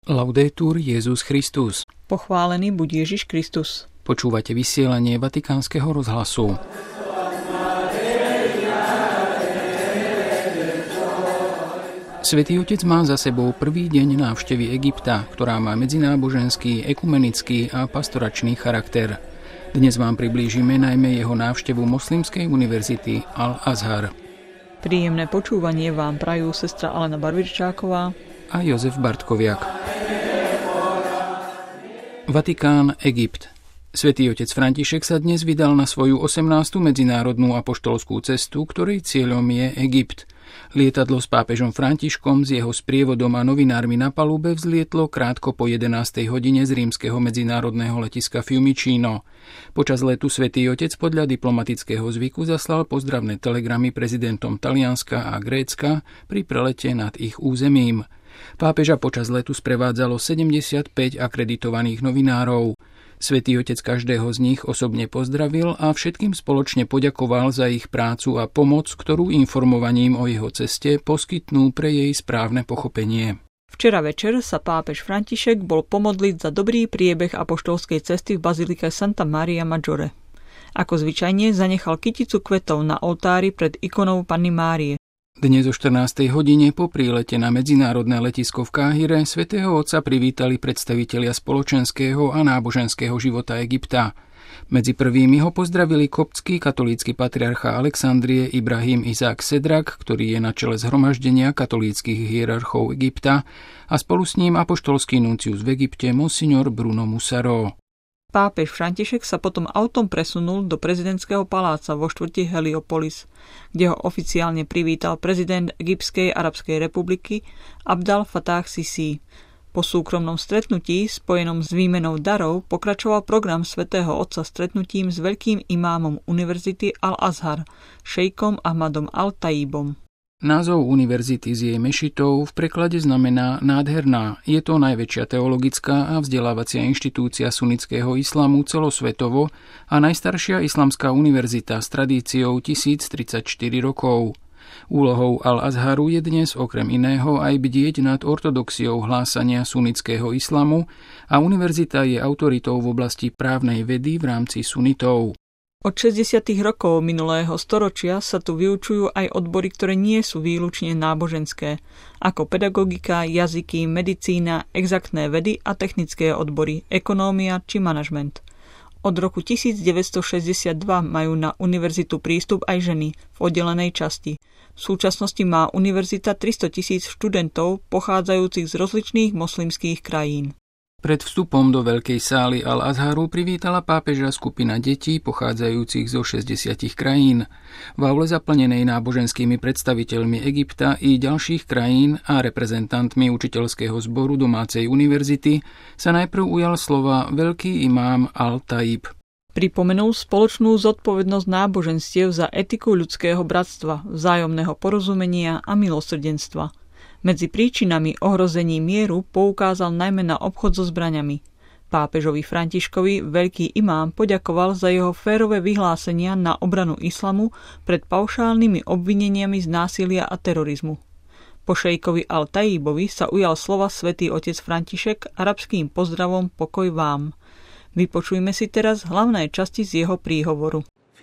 Laudetur Jesus Christus. Pochválený buď Ježiš Kristus. Počúvate vysielanie Vatikánskeho rozhlasu. Svätý Otec má za sebou prvý deň návštevy Egypta, ktorá má medzináboženský, ekumenický a pastoračný charakter. Dnes vám priblížime najmä jeho návštevu Moslimskej univerzity Al-Azhar. Príjemné počúvanie vám prajú sestra Alena Barvičáková a Jozef Bartkoviak. Vatikán, Egypt. Svätý otec František sa dnes vydal na svoju 18. medzinárodnú apoštolskú cestu, ktorej cieľom je Egypt. Lietadlo s pápežom Františkom s jeho sprievodom a novinármi na palube vzlietlo krátko po 11. hodine z rímskeho medzinárodného letiska Fiumicino. Počas letu svätý otec podľa diplomatického zvyku zaslal pozdravné telegramy prezidentom Talianska a Grécka pri prelete nad ich územím. Pápeža počas letu sprevádzalo 75 akreditovaných novinárov. Svätý otec každého z nich osobne pozdravil a všetkým spoločne poďakoval za ich prácu a pomoc, ktorú informovaním o jeho ceste poskytnú pre jej správne pochopenie. Včera večer sa pápež František bol pomodliť za dobrý priebeh apoštolskej cesty v bazilike Santa Maria Maggiore. Ako zvyčajne zanechal kyticu kvetov na oltári pred ikonou Panny Márie. Dnes o 14. hodine po prílete na medzinárodné letisko v Káhire svätého otca privítali predstavitelia spoločenského a náboženského života Egypta. Medzi prvými ho pozdravili koptský katolícky patriarcha Alexandrie Ibrahim Izák Sedrak, ktorý je na čele zhromaždenia katolíckych hierarchov Egypta, a spolu s ním apoštolský nuncius v Egypte monsignor Bruno Musaro. Pápež František sa potom autom presunul do prezidentského paláca vo štvrti Heliopolis, kde ho oficiálne privítal prezident Egyptskej arabskej republiky Abdel Fattah Sisi. Po súkromnom stretnutí spojenom s výmenou darov pokračoval program svätého otca stretnutím s veľkým imámom univerzity Al-Azhar, šejkom Ahmadom Al-Tajibom. Názov univerzity s jej mešitou v preklade znamená nádherná. Je to najväčšia teologická a vzdelávacia inštitúcia sunnického islamu celosvetovo a najstaršia islamská univerzita s tradíciou 1034 rokov. Úlohou Al-Azharu je dnes okrem iného aj bdieť nad ortodoxiou hlásania sunnického islamu a univerzita je autoritou v oblasti právnej vedy v rámci sunitov. Od 60. rokov minulého storočia sa tu vyučujú aj odbory, ktoré nie sú výlučne náboženské, ako pedagogika, jazyky, medicína, exaktné vedy a technické odbory, ekonómia či manažment. Od roku 1962 majú na univerzitu prístup aj ženy v oddelenej časti. V súčasnosti má univerzita 300 000 študentov pochádzajúcich z rozličných moslimských krajín. Pred vstupom do veľkej sály Al-Azharu privítala pápeža skupina detí pochádzajúcich zo 60 krajín. V aule zaplnenej náboženskými predstaviteľmi Egypta i ďalších krajín a reprezentantmi učiteľského zboru domácej univerzity sa najprv ujal slova veľký imám Al-Tajib. Pripomenul spoločnú zodpovednosť náboženstiev za etiku ľudského bratstva, vzájomného porozumenia a milosrdenstva. Medzi príčinami ohrození mieru poukázal najmä na obchod so zbraňami. Pápežovi Františkovi veľký imám poďakoval za jeho férové vyhlásenia na obranu islamu pred paušálnymi obvineniami z násilia a terorizmu. Po šejkovi Al-Tajibovi sa ujal slova svätý otec František arabským pozdravom pokoj vám. Vypočujme si teraz hlavné časti z jeho príhovoru.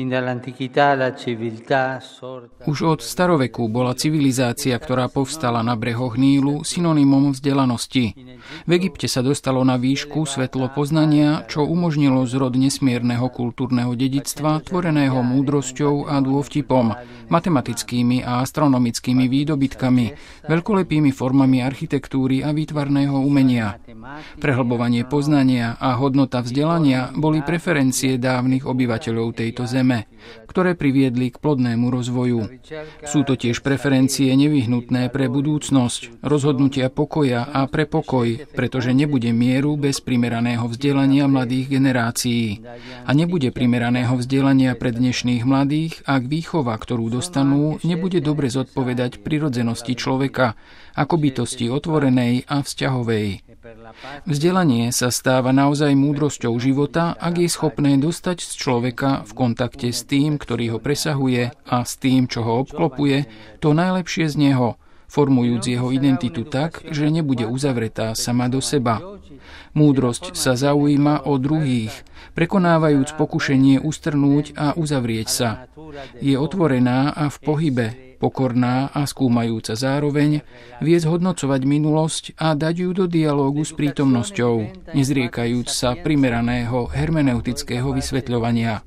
Už od staroveku bola civilizácia, ktorá povstala na brehoch Nílu, synonymom vzdelanosti. V Egypte sa dostalo na výšku svetlo poznania, čo umožnilo zrod nesmierneho kultúrneho dedičstva, tvoreného múdrosťou a dôvtipom, matematickými a astronomickými výdobytkami, veľkolepými formami architektúry a výtvarného umenia. Prehlbovanie poznania a hodnota vzdelania boli preferencie dávnych obyvateľov tejto zeme, ktoré priviedli k plodnému rozvoju. Sú to tiež preferencie nevyhnutné pre budúcnosť, rozhodnutia pokoja a pre pokoj, pretože nebude mieru bez primeraného vzdelania mladých generácií. A nebude primeraného vzdelania pre dnešných mladých, ak výchova, ktorú dostanú, nebude dobre zodpovedať prirodzenosti človeka, ako bytosti otvorenej a vzťahovej. Vzdelanie sa stáva naozaj múdrosťou života, ak je schopné dostať z človeka v kontakte s tým, ktorý ho presahuje, a s tým, čo ho obklopuje, to najlepšie z neho, formujúc jeho identitu tak, že nebude uzavretá sama do seba. Múdrosť sa zaujíma o druhých, prekonávajúc pokušenie ustrnúť a uzavrieť sa. Je otvorená a v pohybe, pokorná a skúmajúca zároveň, vie zhodnocovať minulosť a dať ju do dialógu s prítomnosťou, nezriekajúc sa primeraného hermeneutického vysvetľovania.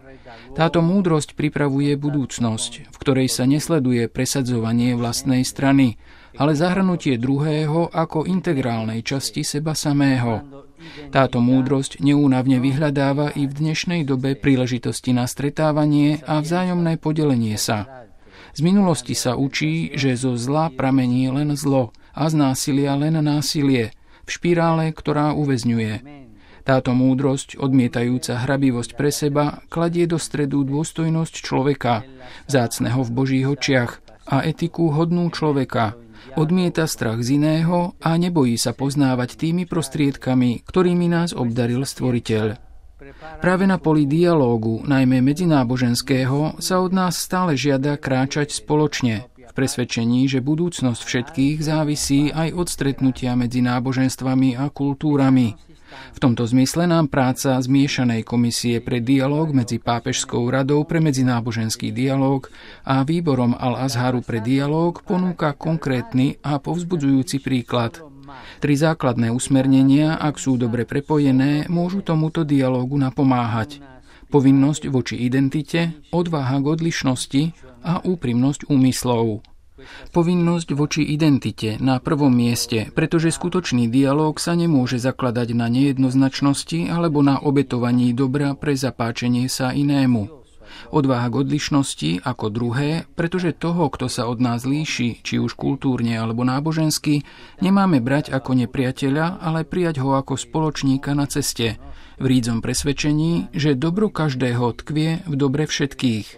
Táto múdrosť pripravuje budúcnosť, v ktorej sa nesleduje presadzovanie vlastnej strany, ale zahrnutie druhého ako integrálnej časti seba samého. Táto múdrosť neúnavne vyhľadáva i v dnešnej dobe príležitosti na stretávanie a vzájomné podelenie sa. Z minulosti sa učí, že zo zla pramení len zlo a z násilia len násilie, v špirále, ktorá uväzňuje. Táto múdrosť, odmietajúca hrabivosť pre seba, kladie do stredu dôstojnosť človeka, vzácneho v Božích očiach, a etiku hodnú človeka. Odmieta strach z iného a nebojí sa poznávať tými prostriedkami, ktorými nás obdaril Stvoriteľ. Práve na poli dialógu, najmä medzináboženského, sa od nás stále žiada kráčať spoločne, v presvedčení, že budúcnosť všetkých závisí aj od stretnutia medzi náboženstvami a kultúrami. V tomto zmysle nám práca Zmiešanej komisie pre dialóg medzi Pápežskou radou pre medzináboženský dialóg a Výborom Al-Azharu pre dialóg ponúka konkrétny a povzbudzujúci príklad. 3 základné usmernenia, ak sú dobre prepojené, môžu tomuto dialógu napomáhať. Povinnosť voči identite, odvaha k odlišnosti a úprimnosť úmyslov. Povinnosť voči identite na prvom mieste, pretože skutočný dialóg sa nemôže zakladať na nejednoznačnosti alebo na obetovaní dobra pre zapáčenie sa inému. Odvaha k odlišnosti ako druhé, pretože toho, kto sa od nás líši, či už kultúrne alebo nábožensky, nemáme brať ako nepriateľa, ale prijať ho ako spoločníka na ceste, v rídzom presvedčení, že dobro každého tkvie v dobre všetkých.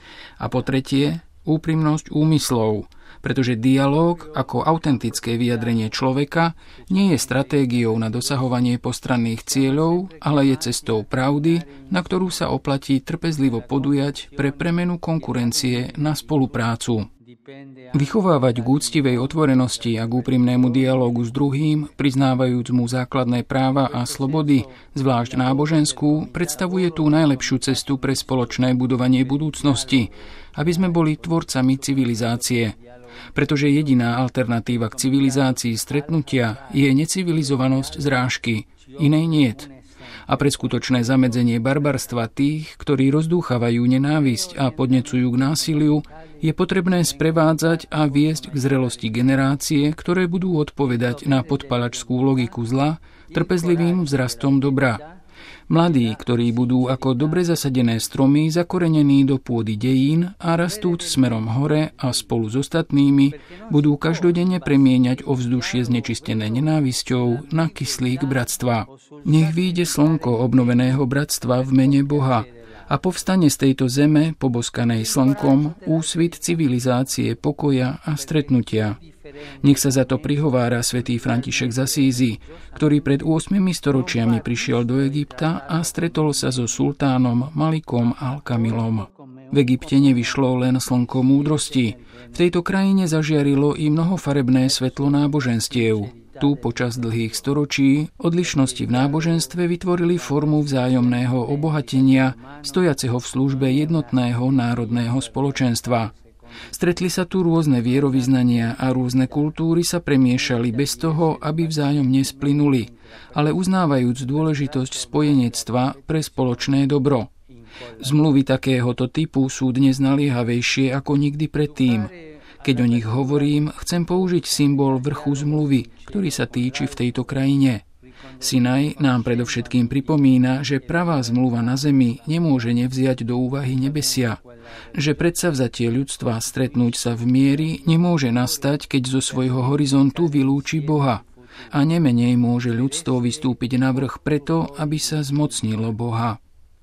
A po tretie, úprimnosť úmyslov, pretože dialóg ako autentické vyjadrenie človeka nie je stratégiou na dosahovanie postranných cieľov, ale je cestou pravdy, na ktorú sa oplatí trpezlivo podujať pre premenu konkurencie na spoluprácu. Vychovávať k úctivej otvorenosti a k úprimnému dialógu s druhým, priznávajúc mu základné práva a slobody, zvlášť náboženskú, predstavuje tú najlepšiu cestu pre spoločné budovanie budúcnosti, aby sme boli tvorcami civilizácie. Pretože jediná alternatíva k civilizácii stretnutia je necivilizovanosť zrážky, inej niet. A pre skutočné zamedzenie barbarstva tých, ktorí rozdúchavajú nenávisť a podnecujú k násiliu, je potrebné sprevádzať a viesť k zrelosti generácie, ktoré budú odpovedať na podpalačskú logiku zla, trpezlivým vzrastom dobra. Mladí, ktorí budú ako dobre zasadené stromy zakorenení do pôdy dejín a rastúc smerom hore a spolu s ostatnými, budú každodenne premieňať ovzdušie znečistené nenávisťou na kyslík bratstva. Nech vyjde slnko obnoveného bratstva v mene Boha a povstane z tejto zeme, poboskanej slnkom, úsvit civilizácie, pokoja a stretnutia. Nech sa za to prihovára svätý František z Asízy, ktorý pred 8 storočiami prišiel do Egypta a stretol sa so sultánom Malikom Al-Kamilom. V Egypte nevyšlo len slnko múdrosti. V tejto krajine zažiarilo i mnohofarebné svetlo náboženstiev. Tu počas dlhých storočí odlišnosti v náboženstve vytvorili formu vzájomného obohatenia, stojaceho v službe jednotného národného spoločenstva. Stretli sa tu rôzne vierovyznania a rôzne kultúry sa premiešali bez toho, aby vzájomne splynuli, ale uznávajúc dôležitosť spojenectva pre spoločné dobro. Zmluvy takéhoto typu sú dnes naliehavejšie ako nikdy predtým. Keď o nich hovorím, chcem použiť symbol vrchu zmluvy, ktorý sa týči v tejto krajine. Sinaj nám predovšetkým pripomína, že pravá zmluva na zemi nemôže nevziať do úvahy nebesia, že predsavzatie ľudstva stretnúť sa v mieri nemôže nastať, keď zo svojho horizontu vylúči Boha. A nemenej môže ľudstvo vystúpiť na vrch preto, aby sa zmocnilo Boha.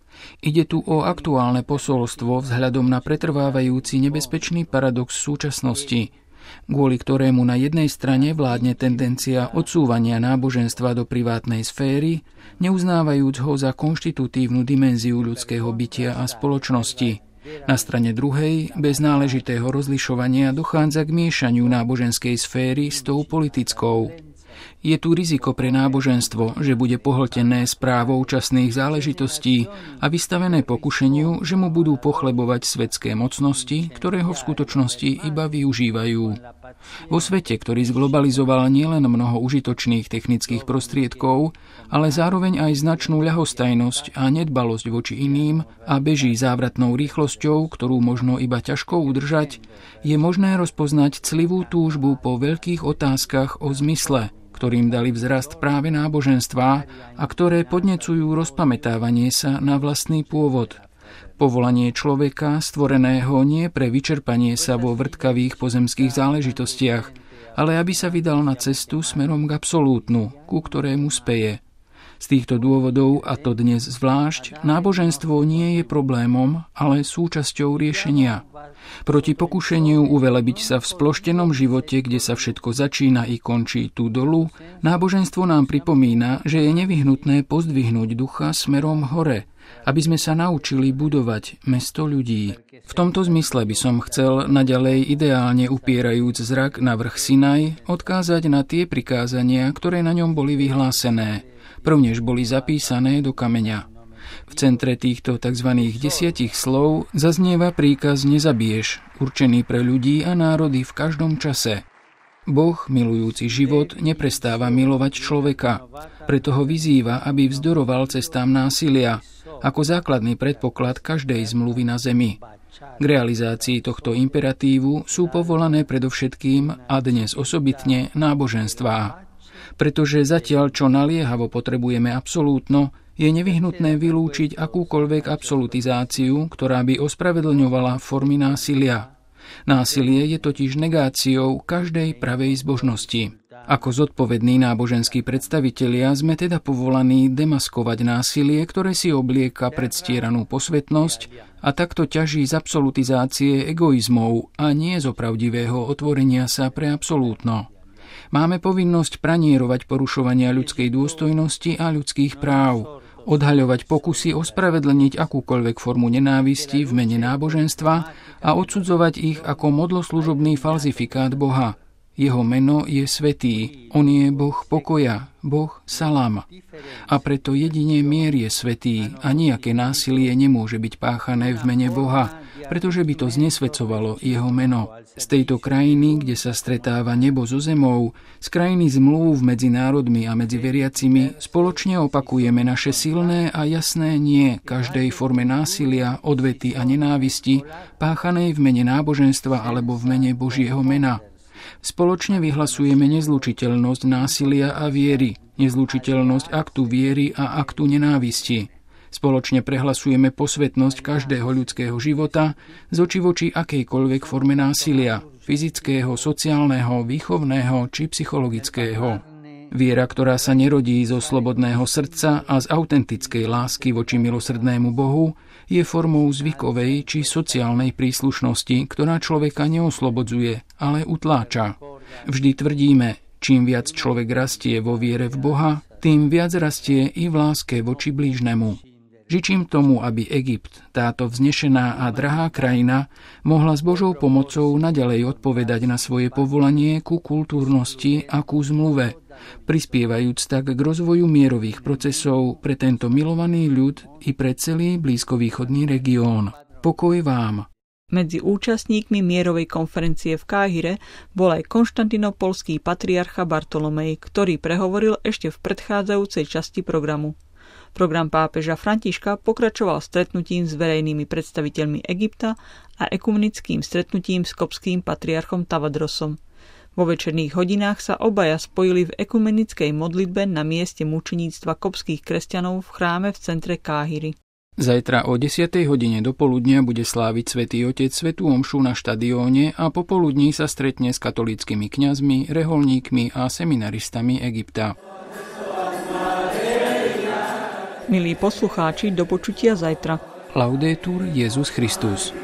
Ide tu o aktuálne posolstvo vzhľadom na pretrvávajúci nebezpečný paradox súčasnosti, kvôli ktorému na jednej strane vládne tendencia odsúvania náboženstva do privátnej sféry, neuznávajúc ho za konštitutívnu dimenziu ľudského bytia a spoločnosti. Na strane druhej, bez náležitého rozlišovania dochádza k miešaniu náboženskej sféry s tou politickou. Je tu riziko pre náboženstvo, že bude pohltené správou časných záležitostí a vystavené pokušeniu, že mu budú pochlebovať svetské mocnosti, ktoré ho v skutočnosti iba využívajú. Vo svete, ktorý zglobalizoval nielen mnoho užitočných technických prostriedkov, ale zároveň aj značnú ľahostajnosť a nedbalosť voči iným a beží závratnou rýchlosťou, ktorú možno iba ťažko udržať, je možné rozpoznať clivú túžbu po veľkých otázkach o zmysle, ktorým dali vzrast práve náboženstvá a ktoré podnecujú rozpamätávanie sa na vlastný pôvod. Povolanie človeka, stvoreného nie pre vyčerpanie sa vo vrtkavých pozemských záležitostiach, ale aby sa vydal na cestu smerom k absolútnu, ku ktorému speje. Z týchto dôvodov, a to dnes zvlášť, náboženstvo nie je problémom, ale súčasťou riešenia. Proti pokušeniu uvelebiť sa v sploštenom živote, kde sa všetko začína i končí tu dolu, náboženstvo nám pripomína, že je nevyhnutné pozdvihnúť ducha smerom hore, aby sme sa naučili budovať mesto ľudí. V tomto zmysle by som chcel naďalej ideálne upierajúc zrak na vrch Sinaj odkázať na tie prikázania, ktoré na ňom boli vyhlásené, prvnež boli zapísané do kameňa. V centre týchto tzv. 10 slov zaznieva príkaz nezabiješ, určený pre ľudí a národy v každom čase. Boh, milujúci život, neprestáva milovať človeka, preto ho vyzýva, aby vzdoroval cestám násilia, ako základný predpoklad každej zmluvy na zemi. K realizácii tohto imperatívu sú povolané predovšetkým a dnes osobitne náboženstvá. Pretože zatiaľ, čo naliehavo potrebujeme absolútno, je nevyhnutné vylúčiť akúkoľvek absolutizáciu, ktorá by ospravedlňovala formy násilia. Násilie je totiž negáciou každej pravej zbožnosti. Ako zodpovední náboženskí predstavitelia sme teda povolaní demaskovať násilie, ktoré si oblieka predstieranú posvetnosť a takto ťaží z absolutizácie egoizmov a nie z opravdivého otvorenia sa pre absolútno. Máme povinnosť pranierovať porušovania ľudskej dôstojnosti a ľudských práv, odhaľovať pokusy ospravedlniť akúkoľvek formu nenávisti v mene náboženstva a odsudzovať ich ako modloslužobný falzifikát Boha. Jeho meno je svätý, on je Boh pokoja, Boh Salam. A preto jedine mier je svätý a nejaké násilie nemôže byť páchané v mene Boha, pretože by to znesvecovalo jeho meno. Z tejto krajiny, kde sa stretáva nebo so zemou, z krajiny zmlúv medzi národmi a medzi veriacimi, spoločne opakujeme naše silné a jasné nie každej forme násilia, odvety a nenávisti, páchanej v mene náboženstva alebo v mene Božieho mena. Spoločne vyhlasujeme nezlučiteľnosť násilia a viery, nezlučiteľnosť aktu viery a aktu nenávisti. Spoločne prehlasujeme posvetnosť každého ľudského života z oči voči akejkoľvek forme násilia, fyzického, sociálneho, výchovného či psychologického. Viera, ktorá sa nerodí zo slobodného srdca a z autentickej lásky voči milosrdnému Bohu, je formou zvykovej či sociálnej príslušnosti, ktorá človeka neoslobodzuje, ale utláča. Vždy tvrdíme, čím viac človek rastie vo viere v Boha, tým viac rastie i v láske voči blížnemu. Žičím tomu, aby Egypt, táto vznešená a drahá krajina, mohla s Božou pomocou naďalej odpovedať na svoje povolanie ku kultúrnosti a ku zmluve, prispievajúc tak k rozvoju mierových procesov pre tento milovaný ľud i pre celý blízkovýchodný región. Pokoj vám. Medzi účastníkmi mierovej konferencie v Káhire bol aj konštantinopolský patriarcha Bartolomej, ktorý prehovoril ešte v predchádzajúcej časti programu. Program pápeža Františka pokračoval stretnutím s verejnými predstaviteľmi Egypta a ekumenickým stretnutím s kopským patriarchom Tavadrosom. Vo večerných hodinách sa obaja spojili v ekumenickej modlitbe na mieste mučeníctva kopských kresťanov v chráme v centre Káhiry. Zajtra o 10. hodine do poludnia bude sláviť Svätý Otec svätú omšu na štadióne a popoludní sa stretne s katolíckymi kňazmi, reholníkmi a seminaristami Egypta. Milí poslucháči, do počutia zajtra. Laudetur Jesus Christus.